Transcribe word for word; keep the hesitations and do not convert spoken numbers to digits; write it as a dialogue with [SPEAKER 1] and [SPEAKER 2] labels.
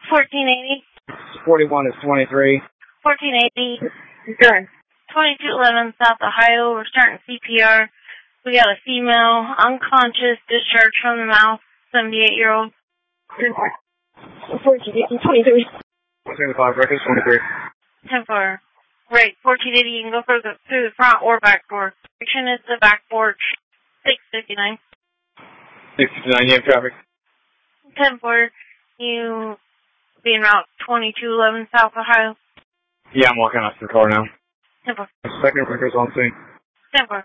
[SPEAKER 1] fourteen eighty.
[SPEAKER 2] forty-one is twenty-three.
[SPEAKER 1] fourteen eighty.
[SPEAKER 3] Good.
[SPEAKER 1] twenty-two eleven South Ohio. We're starting C P R. We got a female, unconscious, discharged from the mouth, seventy-eight-year-old.
[SPEAKER 3] fourteen eighty, twenty-three.
[SPEAKER 2] seventy-five records, twenty-three.
[SPEAKER 1] ten four. Right, fourteen eighty, you can go through the, through the front or back door. Direction is the back porch, six fifty-nine.
[SPEAKER 2] six fifty-nine, you have traffic.
[SPEAKER 1] ten four, you be in route twenty-two eleven South Ohio.
[SPEAKER 2] Yeah, I'm walking out to the car now.
[SPEAKER 1] ten four.
[SPEAKER 2] Second records on scene.
[SPEAKER 1] ten four.